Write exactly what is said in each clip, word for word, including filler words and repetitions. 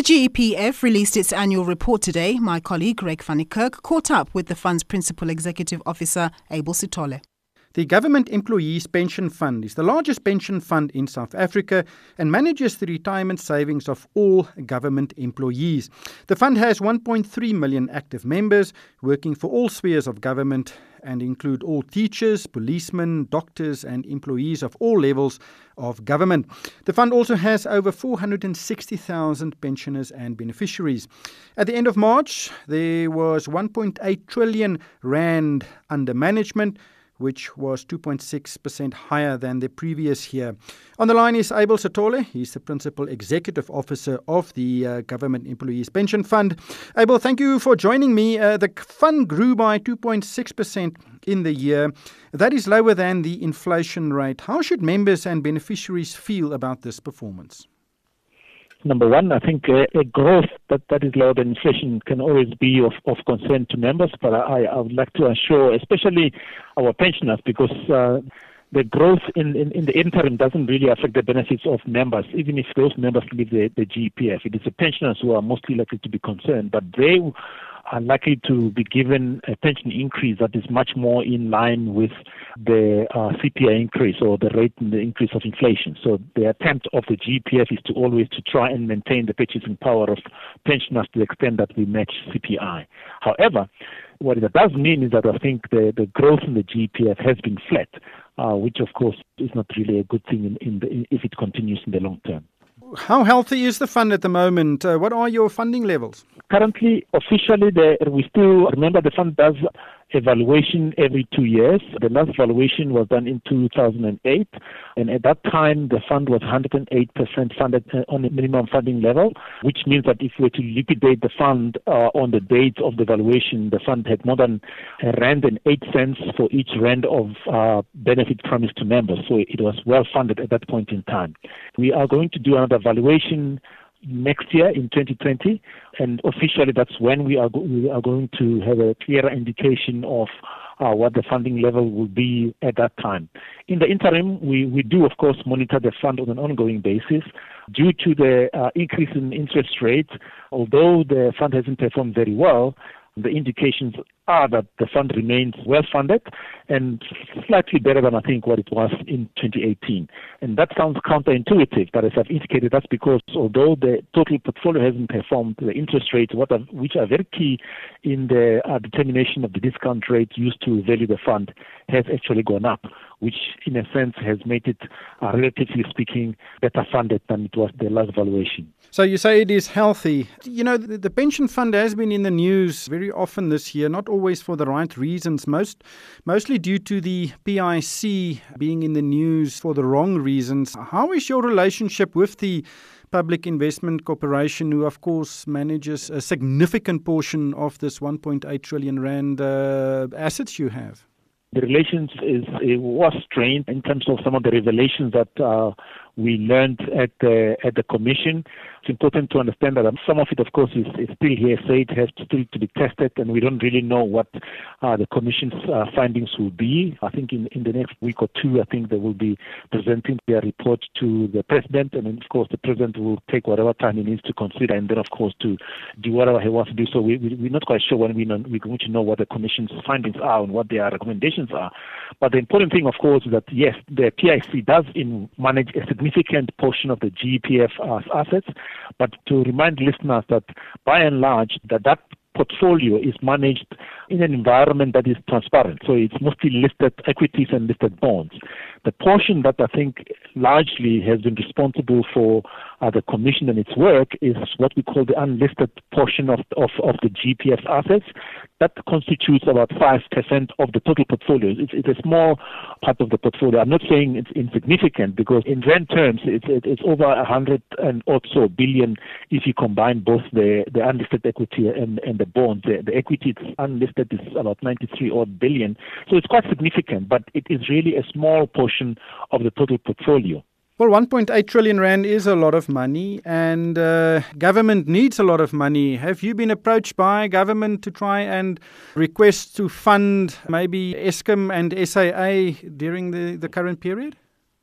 G E P F released its annual report today. My colleague Greg van der Kerk caught up with the fund's Principal Executive Officer, Abel Sithole. The Government Employees Pension Fund is the largest pension fund in South Africa and manages the retirement savings of all government employees. The fund has one point three million active members working for all spheres of government and include all teachers, policemen, doctors and employees of all levels of government. The fund also has over four hundred sixty thousand pensioners and beneficiaries. At the end of March, there was one point eight trillion rand under management, which was two point six percent higher than the previous year. On the line is Abel Sithole. He's the Principal Executive Officer of the uh, Government Employees Pension Fund. Abel, thank you for joining me. Uh, the fund grew by two point six percent in the year. That is lower than the inflation rate. How should members and beneficiaries feel about this performance? Number one, I think uh, a growth that, that is lower than inflation can always be of, of concern to members, but I, I would like to assure, especially our pensioners, because uh, the growth in, in, in the interim doesn't really affect the benefits of members, even if those members leave the, the G E P F. It is the pensioners who are mostly likely to be concerned, but they are likely to be given a pension increase that is much more in line with the uh, C P I increase or the rate in the increase of inflation. So the attempt of the G E P F is to always to try and maintain the purchasing power of pensioners to the extent that we match C P I. However, what it does mean is that I think the, the growth in the G E P F has been flat, uh, which of course is not really a good thing in, in the, in, if it continues in the long term. How healthy is the fund at the moment? Uh, what are your funding levels? Currently, officially, the, we still, remember the fund does evaluation every two years. The last evaluation was done in two thousand eight, and at that time, the fund was one hundred eight percent funded on a minimum funding level, which means that if we were to liquidate the fund uh, on the date of the evaluation, the fund had more than a rand and eight cents for each rand of uh, benefit promised to members. So it was well funded at that point in time. We are going to do another evaluation next year in twenty twenty, and officially that's when we are go- we are going to have a clearer indication of uh, what the funding level will be at that time. In the interim, we, we do of course monitor the fund on an ongoing basis. Due to the uh, increase in interest rates, although the fund hasn't performed very well, the indications are that the fund remains well funded and slightly better than I think what it was in twenty eighteen. And that sounds counterintuitive, but as I've indicated, that's because although the total portfolio hasn't performed, the interest rates, what are, which are very key in the uh, determination of the discount rate used to value the fund, has actually gone up, which in a sense has made it, uh, relatively speaking, better funded than it was the last valuation. So you say it is healthy. You know, the, the pension fund has been in the news very often this year, not always for the right reasons, most mostly due to the P I C being in the news for the wrong reasons. How is your relationship with the Public Investment Corporation, who of course manages a significant portion of this one point eight trillion rand uh, assets you have? The relations is it was strained in terms of some of the revelations that uh, we learned at the at the commission. It's important to understand that some of it, of course, is, is still hearsay. It has still to be tested, and we don't really know what uh, the commission's uh, findings will be. I think in, in the next week or two, I think they will be presenting their report to the president, and then, of course, the president will take whatever time he needs to consider, and then, of course, to do whatever he wants to do. So we, we, we're not quite sure when we know, we're going to know what the commission's findings are and what their recommendations are. But the important thing, of course, is that, yes, the P I C does in manage a significant portion of the G E P F uh, assets, but to remind listeners that by and large that that portfolio is managed in an environment that is transparent. So it's mostly listed equities and listed bonds. The portion that I think largely has been responsible for uh, the commission and its work is what we call the unlisted portion of, of, of the G P F assets. That constitutes about five percent of the total portfolio. It's, it's a small part of the portfolio. I'm not saying it's insignificant because in rand terms, it's, it's over one hundred and also billion if you combine both the, the unlisted equity and, and the bonds. The, the equity it's unlisted is about ninety-three odd billion. So it's quite significant, but it is really a small portion of the total portfolio. Well, one point eight trillion rand is a lot of money, and uh, government needs a lot of money. Have you been approached by government to try and request to fund maybe Eskom and S A A during the, the current period?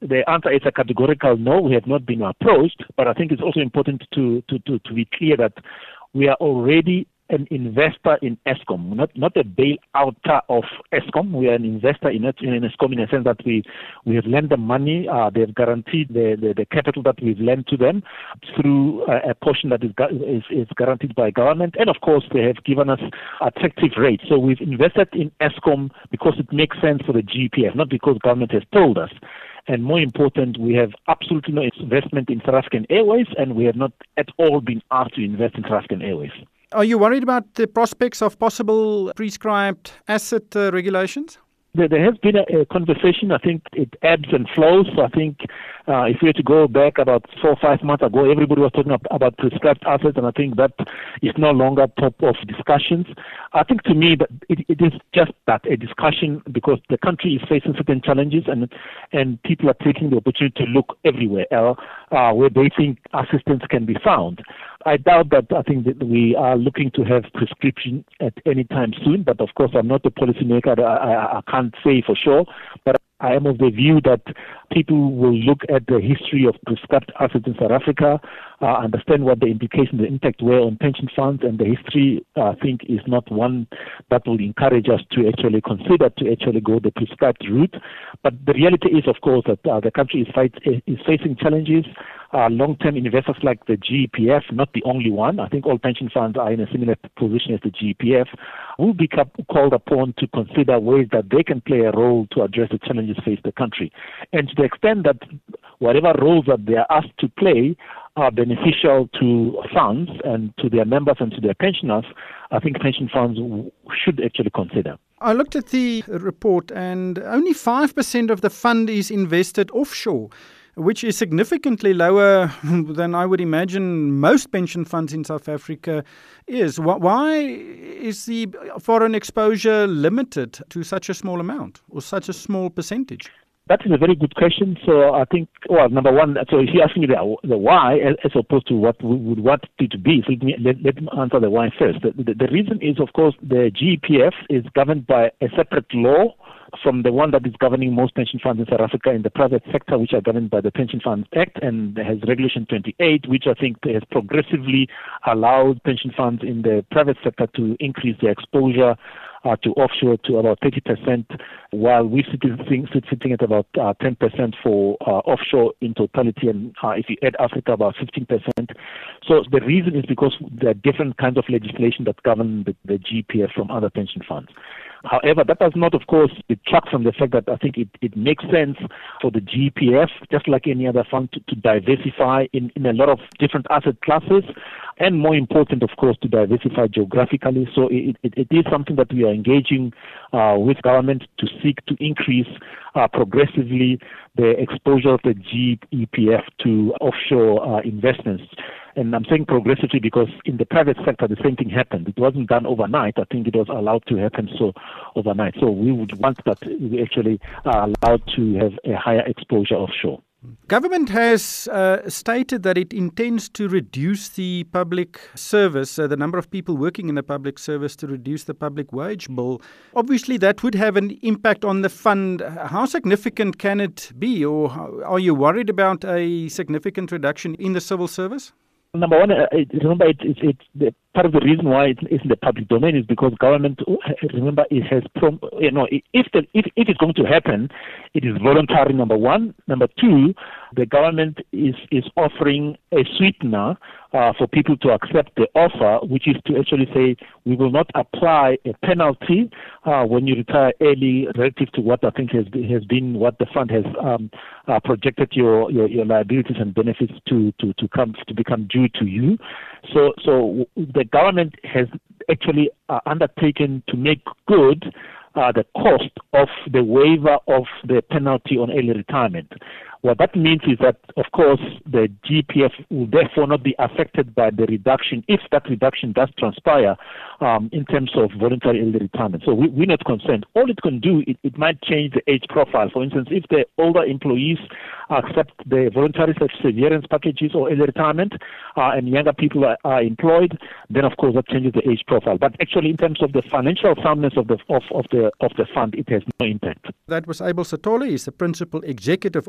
The answer is a categorical no. We have not been approached, but I think it's also important to, to, to, to be clear that we are already an investor in Eskom, not not a bailouter of Eskom. We are an investor in it, in Eskom in a sense that we, we have lent them money. Uh, they have guaranteed the, the, the capital that we've lent to them through a, a portion that is, is is guaranteed by government. And of course, they have given us attractive rates. So we've invested in Eskom because it makes sense for the G E P F, not because government has told us. And more important, we have absolutely no investment in South African Airways, and we have not at all been asked to invest in South African Airways. Are you worried about the prospects of possible prescribed asset uh, regulations? There, there has been a, a conversation. I think it ebbs and flows. I think uh, if we were to go back about four or five months ago, everybody was talking about prescribed assets, and I think that is no longer top of discussions. I think to me that it, it is just that, a discussion, because the country is facing certain challenges, and and people are taking the opportunity to look everywhere uh, uh, where they think assistance can be found. I doubt that. I think that we are looking to have prescription at any time soon, but of course I'm not a policymaker. I, I, I can't say for sure, but I am of the view that people will look at the history of prescribed assets in South Africa, uh, understand what the implications, the impact were on pension funds, and the history, uh, I think, is not one that will encourage us to actually consider to actually go the prescribed route. But the reality is, of course, that uh, the country is, fight, is facing challenges. Uh, long-term investors like the G E P F, not the only one, I think all pension funds are in a similar position as the G E P F, will be called upon to consider ways that they can play a role to address the challenges faced the country. And to the extent that whatever roles that they are asked to play are beneficial to funds and to their members and to their pensioners, I think pension funds should actually consider. I looked at the report, and only five percent of the fund is invested offshore, which is significantly lower than I would imagine most pension funds in South Africa is. Why is the foreign exposure limited to such a small amount or such a small percentage? That is a very good question. So I think, well, number one, so if you ask me the, the why as opposed to what we would want it to be, so let me, let, let me answer the why first. The, the, the reason is, of course, the G E P F is governed by a separate law from the one that is governing most pension funds in South Africa in the private sector, which are governed by the Pension Funds Act, and has Regulation twenty-eight, which I think has progressively allowed pension funds in the private sector to increase their exposure uh, to offshore to about thirty percent, while we're sitting, sitting at about uh, ten percent for uh, offshore in totality, and uh, if you add Africa, about fifteen percent. So the reason is because there are different kinds of legislation that govern the, the G E P F from other pension funds. However, that does not, of course, detract from the fact that I think it, it makes sense for the G E P F, just like any other fund, to, to diversify in, in a lot of different asset classes, and more important, of course, to diversify geographically. So it, it, it is something that we are engaging uh, with government to seek to increase uh, progressively the exposure of the G E P F to offshore uh, investments. And I'm saying progressively because in the private sector, the same thing happened. It wasn't done overnight. I think it was allowed to happen so overnight. So we would want that we actually are allowed to have a higher exposure offshore. Government has uh, stated that it intends to reduce the public service, uh, the number of people working in the public service, to reduce the public wage bill. Obviously, that would have an impact on the fund. How significant can it be, or are you worried about a significant reduction in the civil service? Number one, uh, it, remember, it, it, it, the, part of the reason why it's in the public domain is because government, remember, it has, prom, you know, if, the, if if it's going to happen, it is voluntary, number one. Number two, the government is, is offering a sweetener uh, for people to accept the offer, which is to actually say, we will not apply a penalty uh, when you retire early relative to what I think has, has been what the fund has um, uh, projected your, your, your liabilities and benefits to, to, to come to become due to you. So, so the government has actually uh, undertaken to make good uh, the cost of the waiver of the penalty on early retirement. What that means is that, of course, the G E P F will therefore not be affected by the reduction, if that reduction does transpire um, in terms of voluntary early retirement. So we, we're not concerned. All it can do, it, it might change the age profile. For instance, if the older employees accept the voluntary severance packages or early retirement uh, and younger people are, are employed, then, of course, that changes the age profile. But actually, in terms of the financial soundness of the, of, of the, of the fund, it has no impact. That was Abel Sithole. He's the Principal Executive Officer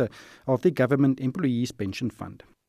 Director of the Government Employees Pension Fund.